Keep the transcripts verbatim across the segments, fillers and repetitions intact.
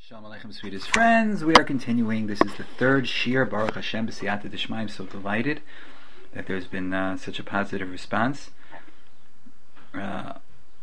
Shalom Aleichem, sweetest friends. We are continuing. This is the third Shir, Baruch Hashem, B'siyata D'Shma. I'm so delighted that there's been uh, such a positive response uh,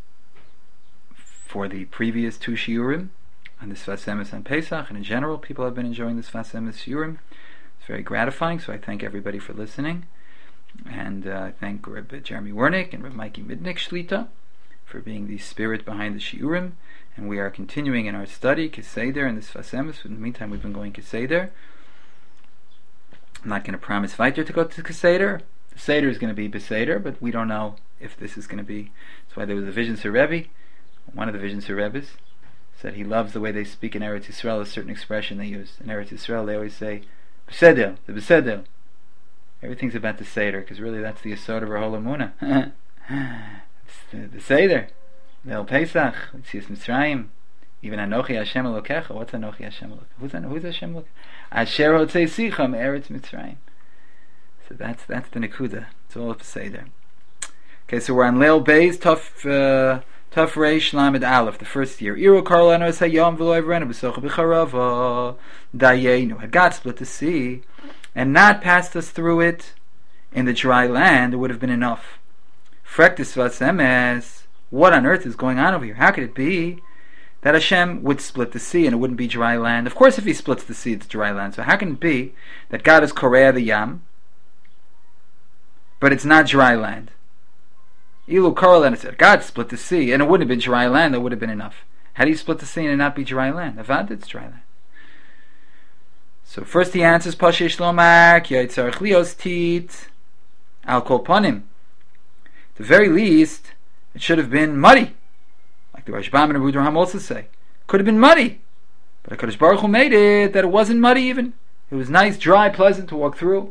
for the previous two Shiurim on this Sfas Emes on Pesach, and in general, people have been enjoying this Sfas Emes Shiurim. It's very gratifying, so I thank everybody for listening, and uh, I thank Rabbi Jeremy Wernick and Rabbi Mikey Midnick Shlita for being the spirit behind the Shiurim. And we are continuing in our study, Keseder, in this Sfas Emes. In the meantime, we've been going Keseder. I'm not going to promise weiter to go to Keseder. The Seder is going to be Beseder, but we don't know if this is going to be. That's why there was a Vision Sir Rebbe. One of the Vision Sir Rebbes said he loves the way they speak in Eretz Yisrael, a certain expression they use. In Eretz Yisrael, they always say, Beseder, the Beseder. Everything's about the Seder, because really that's the Yesod of our whole Emunah. It's the, the Seder. Leil Pesach, Yetzias Mitzrayim, even Anochi Hashem Elokecha. What's Anochi Hashem Elokecha? Who's, who's Hashem Elokecha? Asher Hotzei Sicha Me'eretz Mitzrayim. So that's that's the Nekuda. It's all up to say there. Okay, so we're on Leil Beis, Tuf uh, Tuf Reish Lamed Aleph, the first year. Iru Karol Anu Hayom V'lo Evrenu B'Socha B'Charava Dayenu. Had God split the sea and not passed us through it in the dry land, it would have been enough. Frektis Sfas Emes. What on earth is going on over here? How could it be that Hashem would split the sea and it wouldn't be dry land? Of course, if He splits the sea, it's dry land. So how can it be that God is Korea the Yam, but it's not dry land? Ilu Karlan said, God split the sea and it wouldn't have been dry land, that would have been enough. How do you split the sea and it not be dry land? Avad, it's dry land. So first he answers, Pashish Lomar, Ki Yitzarech Lios Tit, Al Kol Panim. At the very least, it should have been muddy, like the Rashbam and Abu Durham also say. Could have been muddy, but HaKadosh Baruch Hu made it that it wasn't muddy even. It was nice, dry, pleasant to walk through.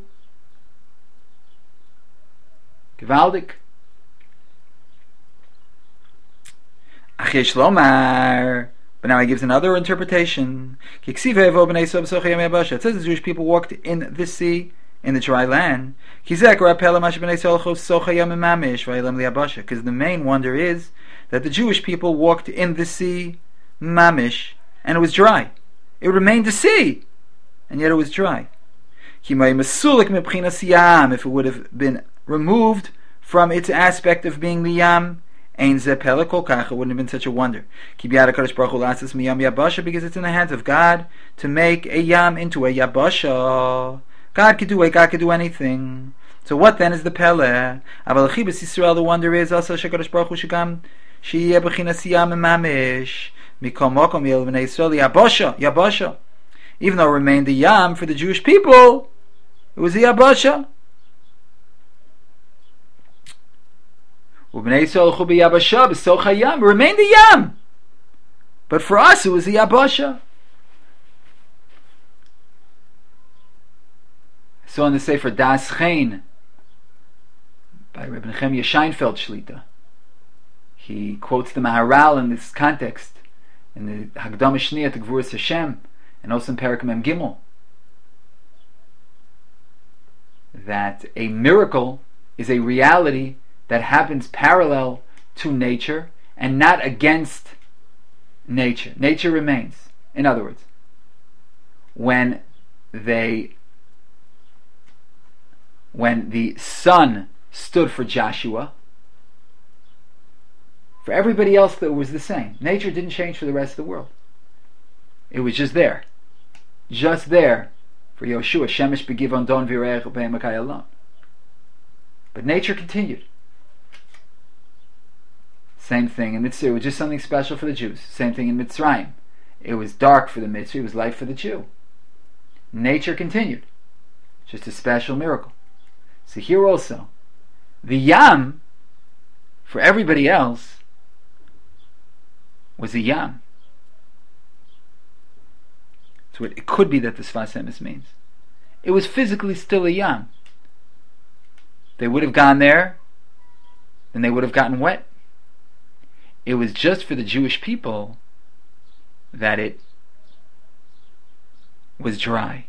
Gewaldig. Achesh Lomar. But now he gives another interpretation. It says the Jewish people walked in the sea, in the dry land, because the main wonder is that the Jewish people walked in the sea, mamish, and it was dry. It remained the sea, and yet it was dry. If it would have been removed from its aspect of being the yam, it wouldn't have been such a wonder. Because it's in the hands of God to make a yam into a yabasha. God could do it, God could do anything. So what then is the Pele? The wonder is also Shekadosh Baruch Hu Shagam Shiyeh B'chinas Yam Mamish Mikol Mokom Yel B'nei Yisrael Yabasha, Yabasha. Even though it remained the Yam for the Jewish people, it was the Yabasha. U'B'nei Yisrael Chu B'Yabasha B'Soch HaYam. It remained the Yam, but for us it was the Yabasha. So in the Sefer Das Chain by Rebbe Nechemia Scheinfeld Shlita, he quotes the Maharal in this context in the Hagdama Shniyah to Gvuras Hashem, and also in Perek Mem Gimel, that a miracle is a reality that happens parallel to nature and not against nature. Nature remains. In other words, when they when the sun stood for Joshua, for everybody else that was the same. Nature didn't change for the rest of the world. It was just there. Just there for Yoshua. Shemesh begivon don virech u'be'emakai alone. But nature continued. Same thing in Mitzrayim. It was just something special for the Jews. Same thing in Mitzrayim. It was dark for the Mitzrayim. It was light for the Jew. Nature continued. Just a special miracle. So here also, the Yam, for everybody else, was a Yam. So it, it could be that the Sfas Emes means. It was physically still a Yam. They would have gone there, then they would have gotten wet. It was just for the Jewish people that it was dry.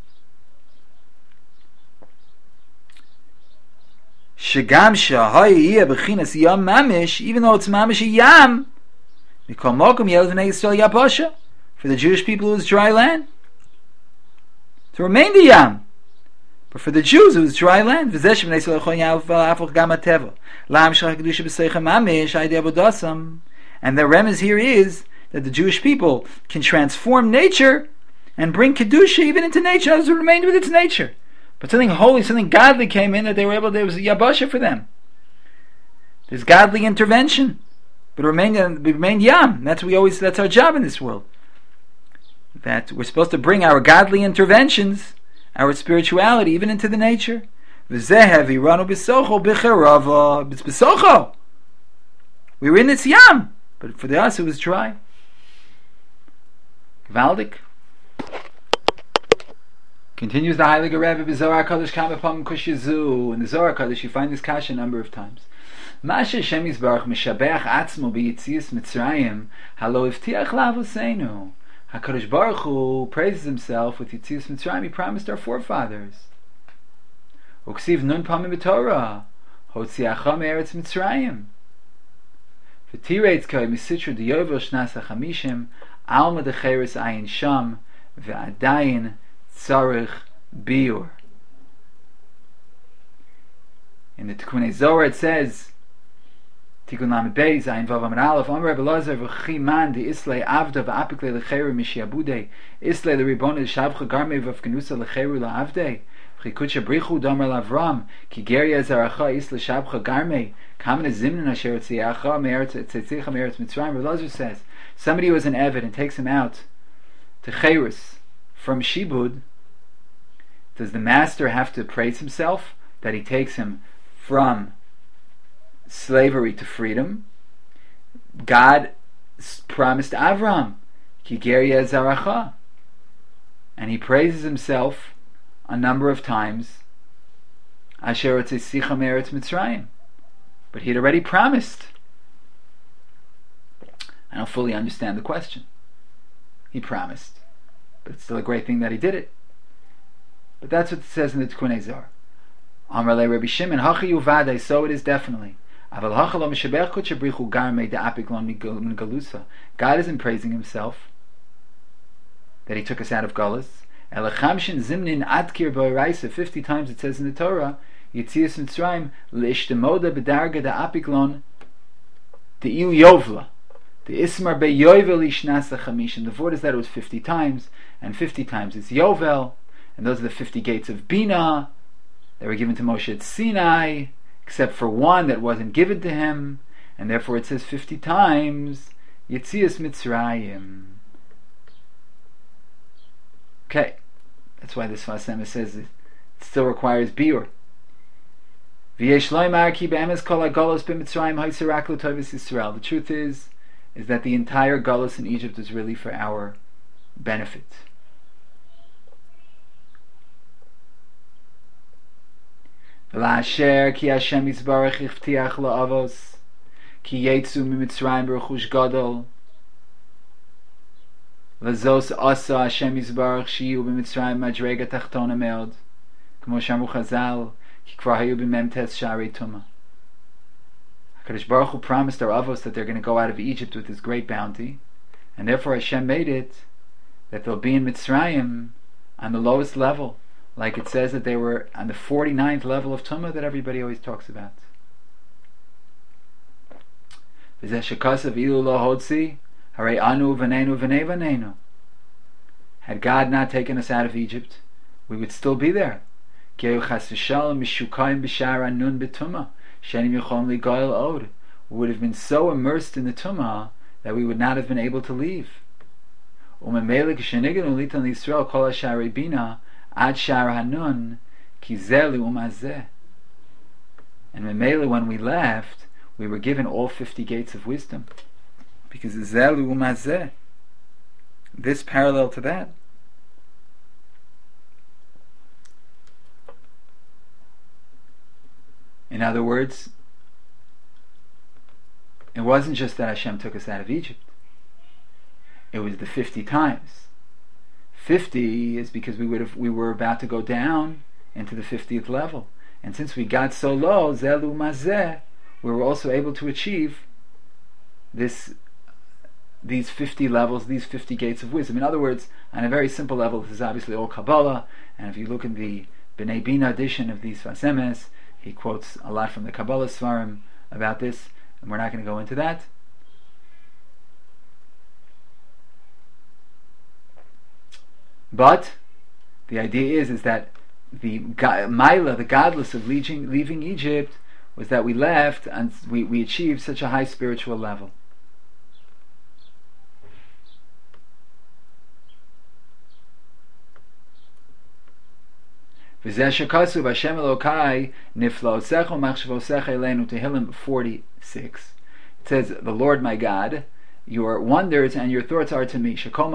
Shagam shahayiyah b'chinas yam mamish, even though it's mamish a yam, mikol mokum yel v'nei Yisrael yabasha. For the Jewish people, it was dry land. To remain the Yam. But for the Jews, it was dry land. And the remez here is that the Jewish people can transform nature and bring Kedusha even into nature. As it remained with its nature. But something holy, something godly came in that they were able to, there was a Yabasha for them. There's godly intervention. But it remained, it remained Yam. That's we always. That's our job in this world. That we're supposed to bring our godly interventions, our spirituality, even into the nature. We were in its Yam, but for the us it was dry. Gewaldig. Continues the Heilige Rebbe B'Zohar Kodesh Kamapam Kushizu. In the Zohar Kodesh you find this kasha a number of times. Masha Shem Yisbarach Mishabeach Atzmo B'Yitzias Mitzrayim Halo Iftiach Lavosenu. HaKadosh Baruch Hu praises himself with Yitzias Mitzrayim. He promised our forefathers. Uksiv Nun Pamim B'Torah Hotziacha Me'eretz Mitzrayim V'Tireitz Koi Misitra D'Yovel Shnas HaChamishim Alma Decheres Ayin Sham V'Adayin Tzarech Biur. In the Tikkun Zohar it says, Tikkun Lamed Beis Ayin Vav Amud Aleph, Amar Rebbe Elazar v'chi man di islay avda v'apikle lecheru mishiabudei islay l'ribona shavcha garmei v'afkenusa lecheru la'avdei v'chi kutsha brichu damar lavram ki geria zaracha isla shavcha garmei kamen zimnin asher tziacha me'eretz tzitzicha me'eretz Mitzrayim. Rebbe Elazar says, somebody who is an Eved and takes him out to Cherus from Shibud, does the master have to praise himself that he takes him from slavery to freedom? God promised Avram, Ki geria zaracha, and he praises himself a number of times, Asher tzisicha me'eretz Mitzrayim. But he had already promised. I don't fully understand the question. He promised, but it's still a great thing that he did it. But that's what it says in the Tikkun Zohar. Amar le Rabbi Shimon, hachi uvadai, so it is definitely. Aval hacha lo mishabech kutcha brichu garmei de'apik lo min galusa. God isn't praising himself that he took us out of Galus. Elachamshin zimnin adkir bo'iraisa. Fifty times it says in the Torah, Yitzias Mitzrayim le'ishtemoda b'darga de'apik lon de'iu yovla. The Ismar be Yovel Ishnasa Chamishim. The word is that it was fifty times, and fifty times it's Yovel, and those are the fifty gates of Bina that were given to Moshe at Sinai, except for one that wasn't given to him, and therefore it says fifty times Yitzias Mitzrayim. Okay, that's why this Fasema says it still requires Biur. The truth is, is that the entire Galus in Egypt is really for our benefit. V'la'asher ki Hashem yisbarach ichtiach la'avos ki yetzu mimitzrayim b'rechush gadol v'zos asa Hashem yisbarach shiyu b'mitzrayim madrega tachtona meod k'mo shamu chazal ki kvar hayu b'mem tes sharei tumah. HaKadosh Baruch Hu promised our avos that they're going to go out of Egypt with His great bounty, and therefore Hashem made it that they'll be in Mitzrayim on the lowest level, like it says that they were on the forty-ninth level of Tumah that everybody always talks about. Had God not taken us out of Egypt, we would still be there. We would have been so immersed in the Tumah that we would not have been able to leave. And when we left, we were given all fifty gates of wisdom, because this parallel to that. In other words, it wasn't just that Hashem took us out of Egypt. It was the fifty times. Fifty is because we would have we were about to go down into the fiftieth level, and since we got so low, zelu mazeh, we were also able to achieve this these fifty levels, these fifty gates of wisdom. In other words, on a very simple level, this is obviously all Kabbalah, and if you look in the B'nai Bina edition of these Sfas Emes, he quotes a lot from the Kabbalah Svarim about this, and we're not going to go into that. But the idea is is that the Maila, the godless of leaving, leaving Egypt, was that we left and we, we achieved such a high spiritual level. Tehillim forty-six. It says, "The Lord my God, your wonders and your thoughts are to me.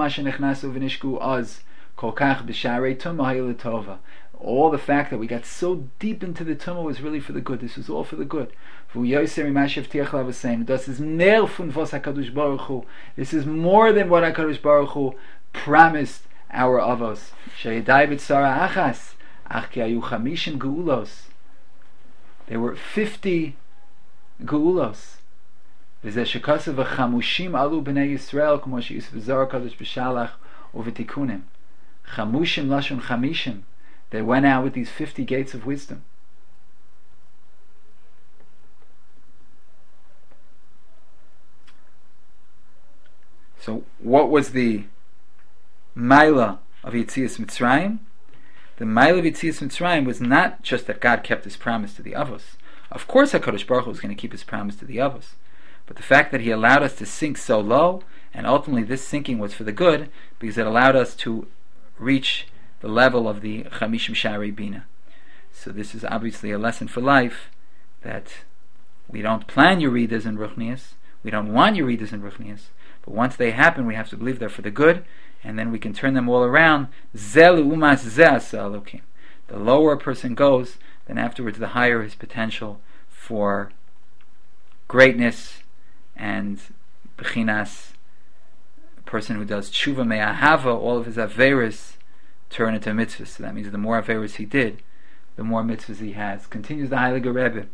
All the fact that we got so deep into the tumah was really for the good. This was all for the good. This is more than what HaKadosh Baruch Hu promised our avos. There were fifty geulos. Chamushim lashon chamishim. They went out with these fifty gates of wisdom. So, what was the Maila of Yetzias Mitzrayim? The Maila of Yetzias Mitzrayim was not just that God kept His promise to the Avos. Of course, HaKadosh Baruch Hu was going to keep His promise to the Avos, but the fact that He allowed us to sink so low, and ultimately this sinking was for the good, because it allowed us to reach the level of the Chamishim Sha'arei Bina. So this is obviously a lesson for life, that we don't plan Yeridas and Ruchnias, we don't want Yeridas and Ruchnias, but once they happen, we have to believe they're for the good, and then we can turn them all around. Zeh le'umas zeh asa Elokim. The lower a person goes, then afterwards the higher his potential for greatness and bechinas. A person who does tshuva me'ahava, all of his averis turn into mitzvahs. So that means the more averis he did, the more mitzvahs he has. Continues the Heilige Rebbe.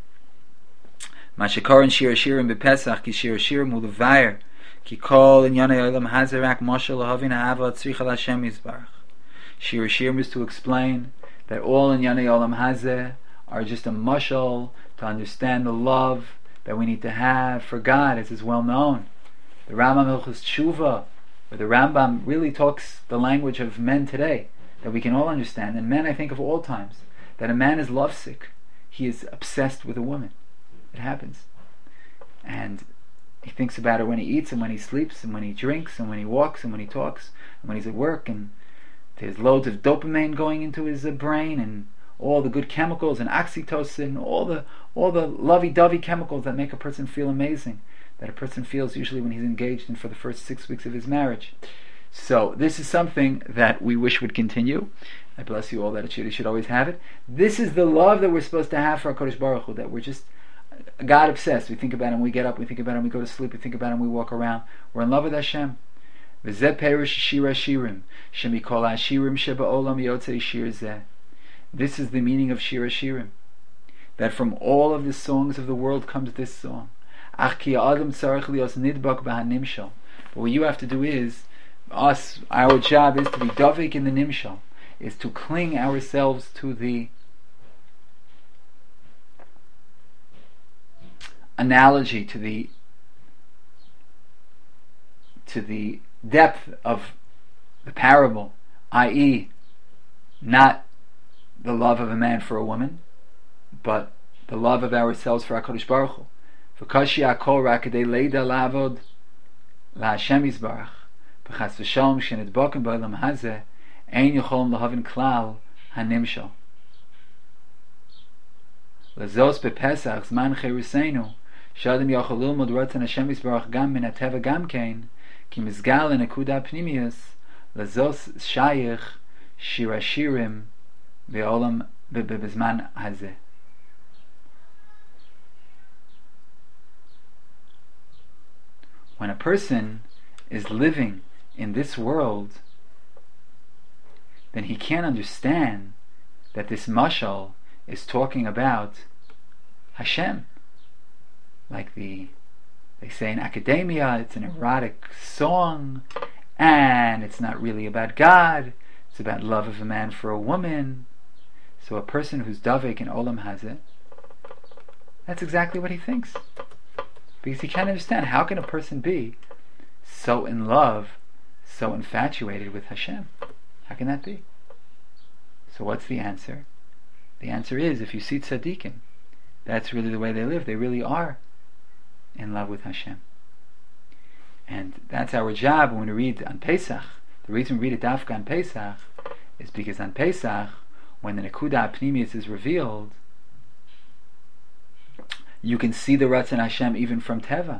Mashikorin shir shirim bepesach ki shir shirim ulevayer ki kol inyanei olam hazerak moshe lahavin ha'ava tzricha l'Hashem yizbarach. Shir shirim is to explain that all inyanei olam hazeh are just a mashal to understand the love that we need to have for God, as is well known. The Rambam Hilchos Tshuva, where the Rambam really talks the language of men today, that we can all understand, and men I think of all times, that a man is lovesick. He is obsessed with a woman. It happens. And he thinks about her when he eats and when he sleeps and when he drinks and when he walks and when he talks and when he's at work, and there's loads of dopamine going into his uh, brain, and all the good chemicals and oxytocin, all the all the lovey-dovey chemicals that make a person feel amazing, that a person feels usually when he's engaged in for the first six weeks of his marriage. So this is something that we wish would continue. I bless you all that it should, it should always have it. This is the love that we're supposed to have for HaKadosh Baruch Hu, that we're just God obsessed. We think about Him, we get up, we think about Him, we go to sleep, we think about Him, we walk around. We're in love with Hashem. V'zeh perish shira shirim, shemikol hashirim sheba olam yotzei shir zeh. This is the meaning of Shir Shirim, that from all of the songs of the world comes this song. Ach ki adam tzarich lios nidbak b'hanimshal. But what you have to do is, us, our job is to be davik in the nimshal, is to cling ourselves to the analogy, to the to the depth of the parable, that is, not the love of a man for a woman, but the love of ourselves for HaKadosh Baruch Hu. V'kashi hakol rak kedei leida lavod laHashem yizbarach v'chas v'shalom shenidbokim b'olam hazeh ein yocholom lahavin klal hanimshal. Lazos bepesach zman cheruseinu shadim yochol lilmod rotzen Hashem yizbarach gam min hateva gam kein ki mizgal nekuda pnimius lazos shayich shir hashirim be'olam be'bezman hazeh. When a person is living in this world, then he can't understand that this mashal is talking about Hashem, like the They say in academia it's an erotic song, and it's not really about God. It's about love of a man for a woman. So a person who's davek in Olam Hazeh, that's exactly what he thinks. Because he can't understand, how can a person be so in love, so infatuated with Hashem? How can that be? So what's the answer? The answer is, if you see tzaddikim, that's really the way they live. They really are in love with Hashem. And that's our job when we read on Pesach. The reason we read a dafka on Pesach is because on Pesach, when the Nekuda Pnimius is revealed, you can see the Ratzon Hashem even from Teva.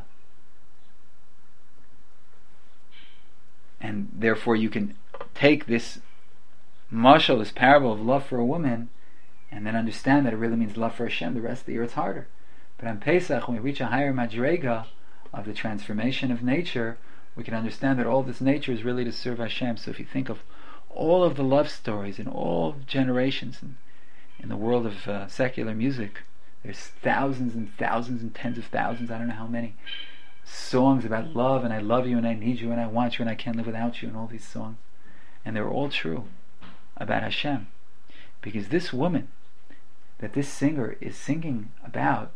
And therefore you can take this mashal, this parable of love for a woman, and then understand that it really means love for Hashem. The rest of the year it's harder. But on Pesach, when we reach a higher madrega of the transformation of nature, we can understand that all this nature is really to serve Hashem. So if you think of all of the love stories in all generations in, in the world of uh, secular music, there's thousands and thousands and tens of thousands, I don't know how many, songs about love, and I love you, and I need you, and I want you, and I can't live without you, and all these songs. And they're all true about Hashem. Because this woman that this singer is singing about,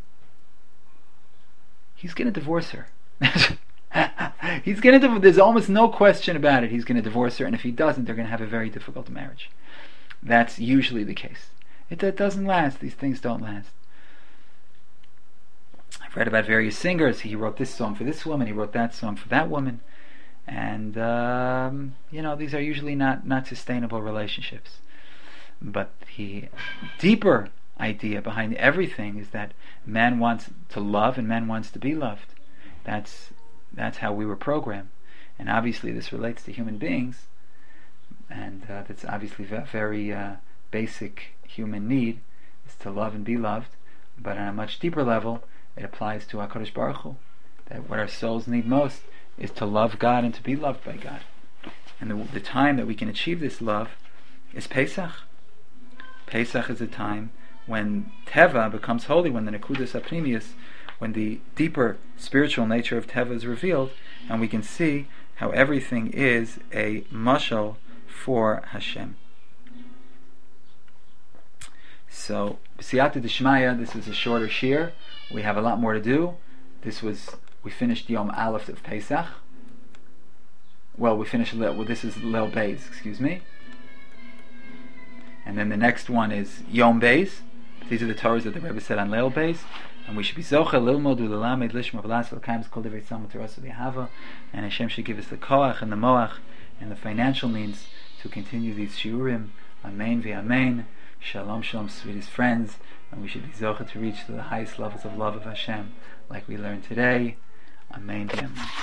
he's going to divorce her. He's going to. There's almost no question about it. He's going to divorce her, and if he doesn't, they're going to have a very difficult marriage. That's usually the case. It, it doesn't last. These things don't last. I've read about various singers. He wrote this song for this woman. He wrote that song for that woman, and um, you know, these are usually not not sustainable relationships. But the deeper idea behind everything is that man wants to love and man wants to be loved. That's that's how we were programmed, and obviously this relates to human beings, and uh, that's obviously a very uh, basic human need, is to love and be loved. But on a much deeper level, it applies to HaKadosh Baruch Hu, that what our souls need most is to love God and to be loved by God. And the, the time that we can achieve this love is Pesach. Pesach is a time when Teva becomes holy, when the Nekudas Apnimius, when the deeper spiritual nature of Teva is revealed, and we can see how everything is a mashal for Hashem. So, B'siyata D'Shmaya, this is a shorter shir. We have a lot more to do. This was, we finished Yom Aleph of Pesach. Well, we finished, well, this is Leil Beis, excuse me. And then the next one is Yom Beis. These are the Torahs that the Rebbe said on Leil Beis. And we should be Zocha, Lilmod, Ulalamed, Lishma, V'las, V'lkayim, Kol Devei Tzalma, Terasa V'yahava. And Hashem should give us the koach and the moach and the financial means to continue these shiurim. Amen v'amen. Shalom, shalom, sweetest friends. And we should be Zocha to reach to the highest levels of love of Hashem, like we learned today. Amen v'amen.